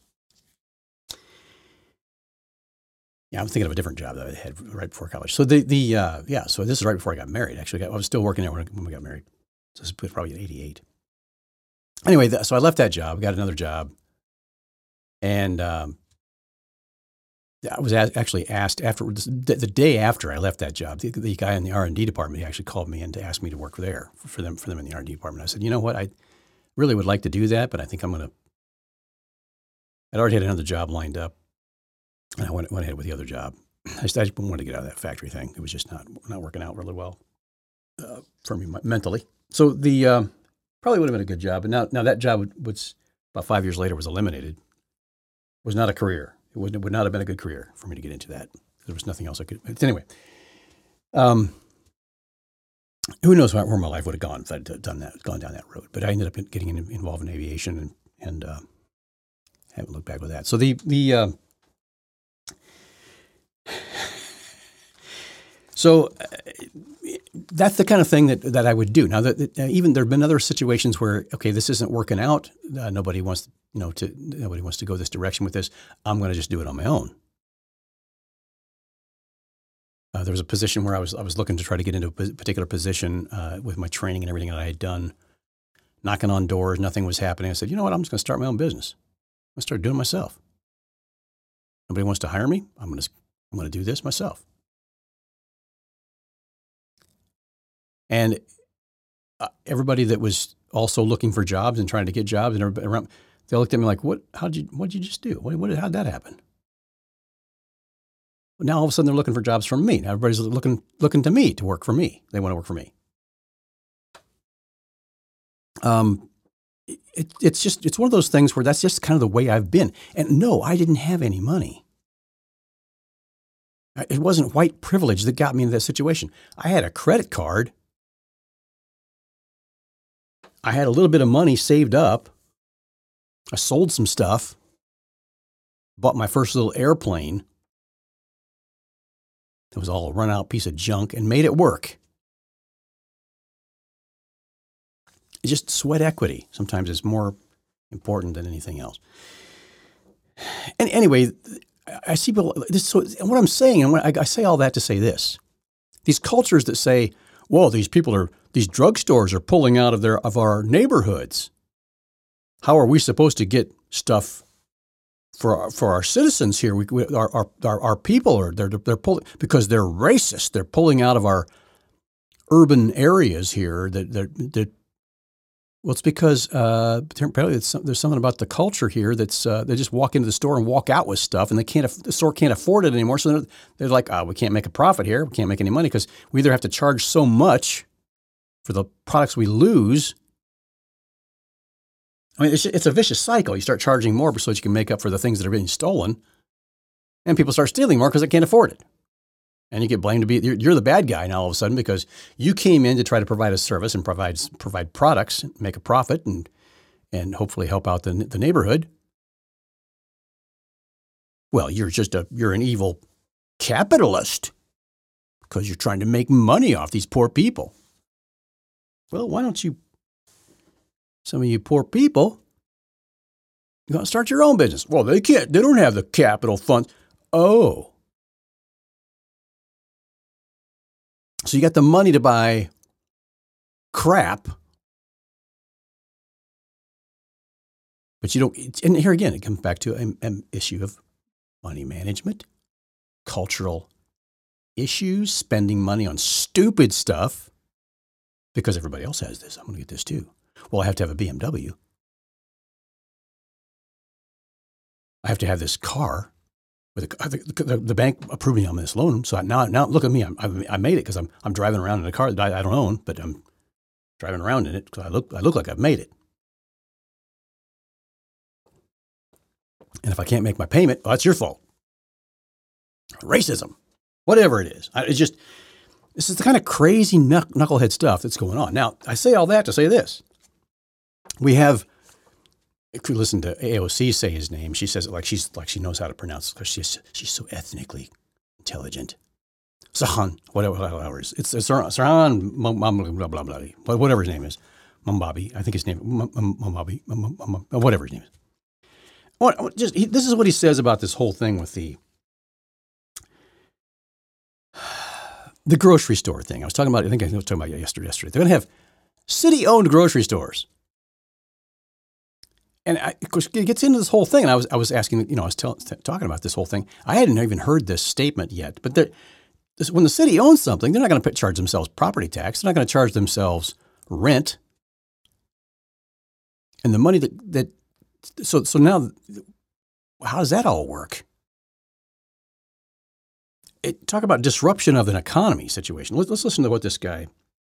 Yeah, I'm thinking of a different job that I had right before college. So the the uh, yeah, so this is right before I got married. Actually, I was still working there when, when we got married. So this was probably in eighty-eight. Anyway, th- so I left that job, got another job, and um, I was a- actually asked after the, the day after I left that job. The, the guy in the R and D department, he actually called me in to ask me to work there for them for them in the R and D department. I said, you know what, I really would like to do that, but I think I'm going to. I'd already had another job lined up. And I went, went ahead with the other job. I just, I just wanted to get out of that factory thing. It was just not not working out really well uh, for me mentally. So the uh, probably would have been a good job. But now, now that job, would, was about five years later, was eliminated. Was not a career. It would, it would not have been a good career for me to get into that. There was nothing else I could. But anyway, um, who knows where my life would have gone if I'd done that, gone down that road. But I ended up getting involved in aviation and and uh, haven't looked back with that. So the the uh, So uh, that's the kind of thing that, that I would do. Now, that, that, uh, even there have been other situations where, okay, this isn't working out. Uh, nobody wants, you know, to nobody wants to go this direction with this. I'm going to just do it on my own. Uh, there was a position where I was I was looking to try to get into a particular position uh, with my training and everything that I had done, knocking on doors. Nothing was happening. I said, you know what? I'm just going to start my own business. I'm going to start doing it myself. Nobody wants to hire me. I'm going to I'm going to do this myself. And uh, everybody that was also looking for jobs and trying to get jobs and everybody around, they looked at me like, "What? How'd you? What'd you just do? What? what how'd that happen?" Now all of a sudden they're looking for jobs from me. Now everybody's looking looking to me to work for me. They want to work for me. Um, it, it's just it's one of those things where that's just kind of the way I've been. And no, I didn't have any money. It wasn't white privilege that got me in that situation. I had a credit card. I had a little bit of money saved up. I sold some stuff. Bought my first little airplane. It was all a run out piece of junk and made it work. It's just sweat equity. Sometimes it's more important than anything else. And anyway, I see people, this, so what I'm saying, and I, I say all that to say this, these cultures that say, whoa, these people are, these drugstores are pulling out of their, of our neighborhoods. How are we supposed to get stuff for our, for our citizens here? We, we, our, our, our, our people are, they're, they're pulling, because they're racist. They're pulling out of our urban areas here that, that, that well, it's because uh, apparently it's, there's something about the culture here that's uh, they just walk into the store and walk out with stuff, and they can't the store can't afford it anymore. So they're, they're like, oh, we can't make a profit here. We can't make any money because we either have to charge so much for the products we lose. I mean, it's, it's a vicious cycle. You start charging more so that you can make up for the things that are being stolen, and people start stealing more because they can't afford it. And you get blamed to be, you're, you're the bad guy now all of a sudden because you came in to try to provide a service and provide provide products, make a profit, and and hopefully help out the the neighborhood. Well, you're just a you're an evil capitalist because you're trying to make money off these poor people. Well, why don't you, some of you poor people, you want to start your own business? Well, they can't. They don't have the capital funds. Oh. So you got the money to buy crap, but you don't, and here again, it comes back to an, an issue of money management, cultural issues, spending money on stupid stuff because everybody else has this. I'm going to get this too. Well, I have to have a B M W. I have to have this car. With the, the, the bank approving me on this loan, so now, now look at me. I'm, I, I made it because I'm I'm driving around in a car that I, I don't own, but I'm driving around in it because I look I look like I've made it. And if I can't make my payment, well, that's your fault. Racism, whatever it is, I, it's just this is the kind of crazy knuck, knucklehead stuff that's going on. Now, I say all that to say this: we have. If you listen to A O C say his name, she says it like she's like she knows how to pronounce it because she's she's so ethnically intelligent. Sahan, whatever, whatever it is. It's Sahan, blah, blah, blah, blah, whatever his name is. Mumbabi, I think his name, Mumbabi, whatever his name is. Just, he, this is what he says about this whole thing with the the grocery store thing. I was talking about, I think I was talking about it yesterday. yesterday. They're going to have city-owned grocery stores. And I, of course, it gets into this whole thing. And I was, I was asking, you know, I was tell, t- talking about this whole thing. I hadn't even heard this statement yet. But this, when the city owns something, they're not going to charge themselves property tax. They're not going to charge themselves rent. And the money that that so so now, how does that all work? It, talk about disruption of an economy situation. Let's, let's listen to what this guy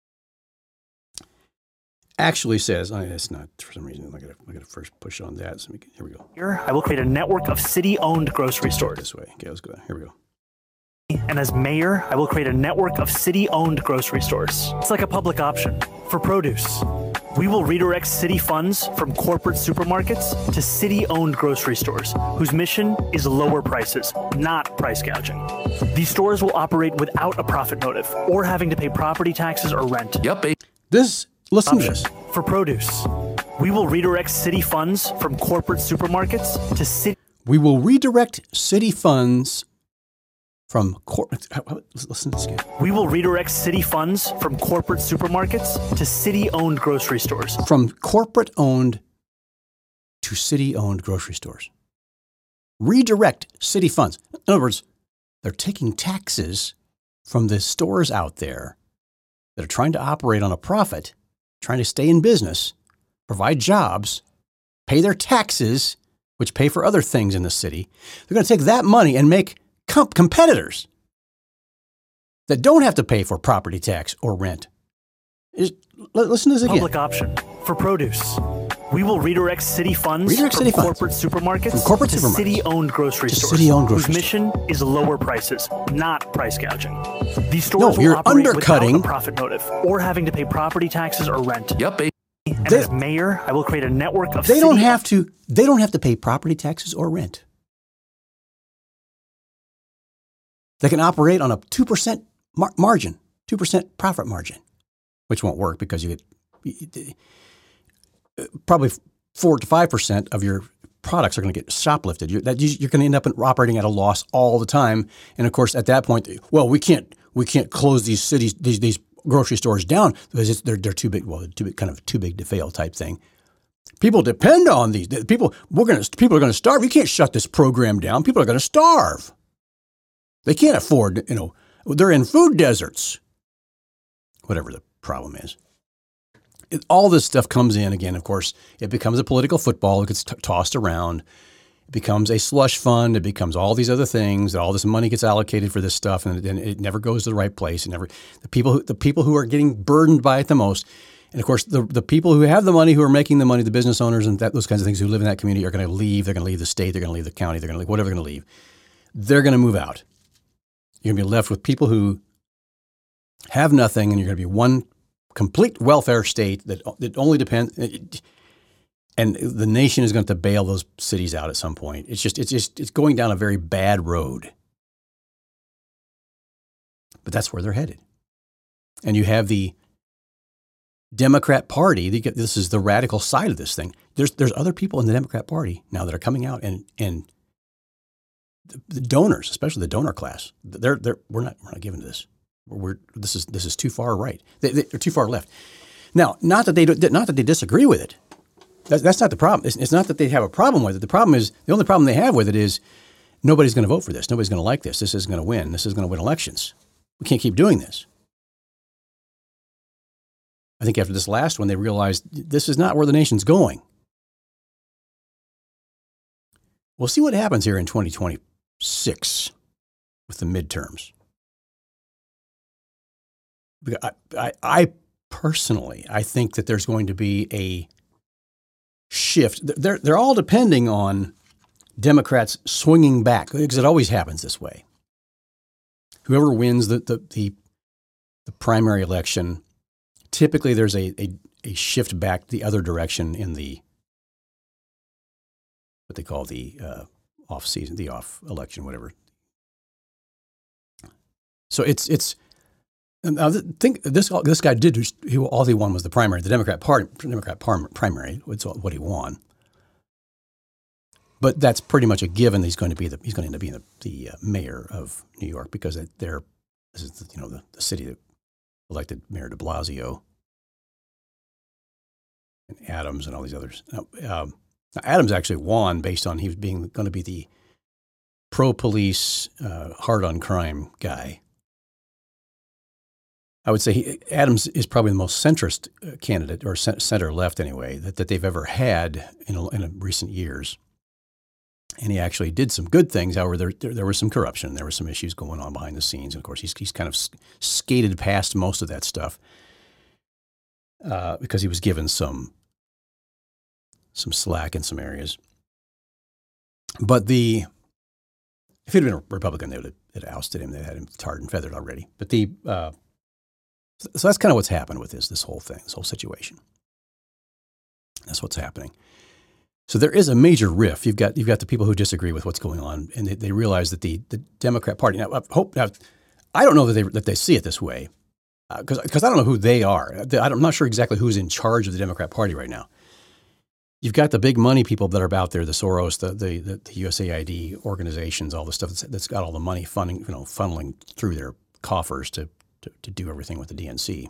actually says. Oh, it's not, for some reason, I got I got to first push on that. So we can, here we go. Here, I will create a network of city-owned grocery stores. This way. Okay, let's go. Here we go. And as mayor, I will create a network of city-owned grocery stores. It's like a public option for produce. We will redirect city funds from corporate supermarkets to city-owned grocery stores, whose mission is lower prices, not price gouging. These stores will operate without a profit motive or having to pay property taxes or rent. Yep. This, listen to this. For produce, we will redirect city funds from corporate supermarkets to city. We will redirect city funds from corporate. Listen to this again. We will redirect city funds from corporate supermarkets to city-owned grocery stores. From corporate-owned to city-owned grocery stores. Redirect city funds. In other words, they're taking taxes from the stores out there that are trying to operate on a profit, trying to stay in business, provide jobs, pay their taxes, which pay for other things in the city. They're going to take that money and make comp- competitors that don't have to pay for property tax or rent. Is, listen to this again. Public option for produce. We will redirect city funds redirect from city funds. corporate supermarkets From corporate to supermarkets. city-owned grocery To stores city-owned grocery whose mission is lower prices, not price gouging. These stores No, will you're operate undercutting- without a profit motive or having to pay property taxes or rent. Yep. And They- as mayor, I will create a network of They don't city- have to. They don't have to pay property taxes or rent. They can operate on a two percent mar- margin, two percent profit margin, which won't work because you get probably four to five percent of your products are going to get shoplifted. You're, that, you're going to end up operating at a loss all the time. And of course, at that point, well, we can't we can't close these cities these these grocery stores down because it's, they're they're too big. Well, they're too big, kind of too big to fail type thing. People depend on these people. We're going to people are going to starve. You can't shut this program down. People are going to starve. They can't afford. You know, they're in food deserts. Whatever the problem is. It, all this stuff comes in again. Of course, it becomes a political football. It gets t- tossed around. It becomes a slush fund. It becomes all these other things. All this money gets allocated for this stuff, and, and it never goes to the right place. It never. The people, who, the people who are getting burdened by it the most, and of course, the the people who have the money, who are making the money, the business owners, and that, those kinds of things, who live in that community, are going to leave. They're going to leave the state. They're going to leave the county. They're going to leave whatever they're going to leave. They're going to move out. You're going to be left with people who have nothing, and you're going to be one complete welfare state that that only depends. And the nation is going to have to bail those cities out at some point. It's just it's just it's going down a very bad road. But that's where they're headed. And you have the Democrat Party. This is the radical side of this thing. There's there's other people in the Democrat Party now that are coming out, and and the donors, especially the donor class, they're they're we're not we're not giving to this. We're this is this is too far right. They, they're too far left. Now, not that they not that they disagree with it. That's, that's not the problem. It's, it's not that they have a problem with it. The problem is the only problem they have with it is nobody's going to vote for this. Nobody's going to like this. This isn't going to win. This is going to win elections. We can't keep doing this. I think after this last one, they realized this is not where the nation's going. We'll see what happens here in twenty twenty-six with the midterms. I, I, I personally, I think that there's going to be a shift. They're, they're all depending on Democrats swinging back, because it always happens this way. Whoever wins the, the, the, the primary election, typically there's a, a, a shift back the other direction in the, what they call the uh, off season, the off election, whatever. So it's, it's, Now, think this this guy did. He, all he won was the primary, the Democrat Party, Democrat primary. It's what he won. But that's pretty much a given. He's going to be the he's going to end up being the, the uh, mayor of New York, because they're this is the, you know the, the city that elected Mayor De Blasio and Adams and all these others. Now, um, now Adams actually won based on he was being going to be the pro-police, uh, hard on crime guy. I would say he, Adams is probably the most centrist candidate, or center left anyway, that, that they've ever had in, a, in a recent years. And he actually did some good things. However, there, there there was some corruption. There were some issues going on behind the scenes. And of course, he's he's kind of skated past most of that stuff uh, because he was given some some slack in some areas. But the if he'd been a Republican, they would have ousted him. They had him tarred and feathered already. But the uh, So that's kind of what's happened with this, this whole thing, this whole situation. That's what's happening. So there is a major rift. You've got you've got the people who disagree with what's going on, and they, they realize that the, the Democrat Party. Now, I hope now, I don't know that they that they see it this way, because uh, because I don't know who they are. I'm not sure exactly who's in charge of the Democrat Party right now. You've got the big money people that are out there, the Soros, the the, the, the U S A I D organizations, all the stuff that's, that's got all the money funding, you know, funneling through their coffers to. To, to do everything with the D N C.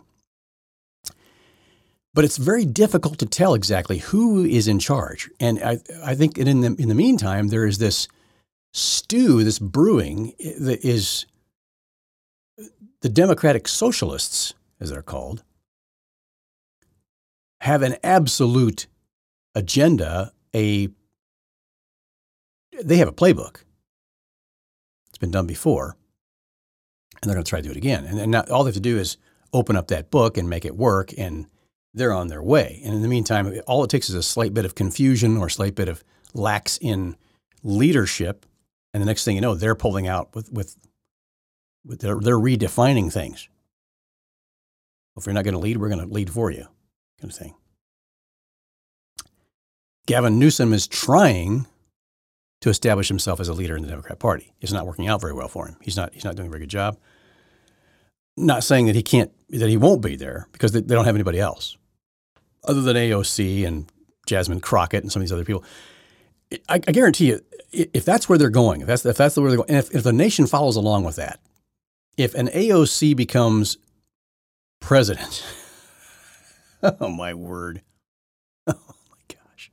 But it's very difficult to tell exactly who is in charge. And I, I think in the, in the meantime, there is this stew, this brewing that is the Democratic Socialists, as they're called, have an absolute agenda, a they have a playbook. It's been done before, and they're going to try to do it again. And, and now all they have to do is open up that book and make it work, and they're on their way. And in the meantime, all it takes is a slight bit of confusion or a slight bit of lax in leadership, and the next thing you know, they're pulling out with with, with they're, they're redefining things. If you're not going to lead, we're going to lead for you, kind of thing. Gavin Newsom is trying to establish himself as a leader in the Democrat Party. It's not working out very well for him. He's not. He's not doing a very good job. Not saying that he can't, that he won't be there, because they, they don't have anybody else other than A O C and Jasmine Crockett and some of these other people. I, I guarantee you, if that's where they're going, if that's if that's where they're going, and if, if the nation follows along with that, if an A O C becomes president, oh my word, oh my gosh.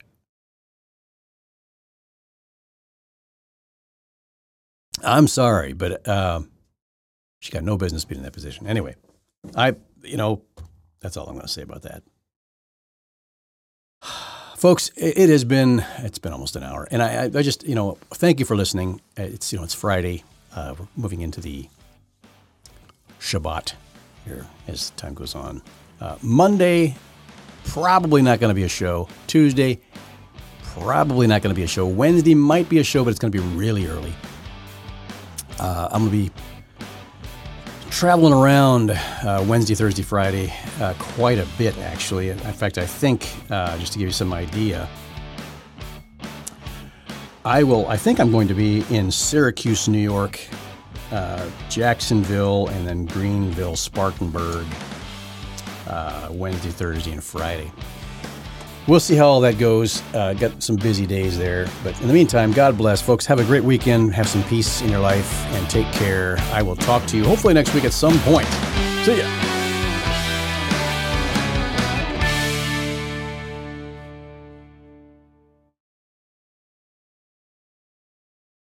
I'm sorry, but uh, she got no business being in that position. Anyway, I, you know, that's all I'm going to say about that. Folks, it, it has been, it's been almost an hour. And I, I just, you know, thank you for listening. It's, you know, it's Friday. Uh, we're moving into the Shabbat here as time goes on. Uh, Monday, probably not going to be a show. Tuesday, probably not going to be a show. Wednesday might be a show, but it's going to be really early. Uh, I'm going to be traveling around uh, Wednesday, Thursday, Friday, uh, quite a bit, actually. In fact, I think, uh, just to give you some idea, I will, I think I'm going to be in Syracuse, New York, uh, Jacksonville, and then Greenville, Spartanburg, uh, Wednesday, Thursday, and Friday. We'll see how all that goes. Uh, got some busy days there. But in the meantime, God bless. Folks, have a great weekend. Have some peace in your life and take care. I will talk to you hopefully next week at some point. See ya.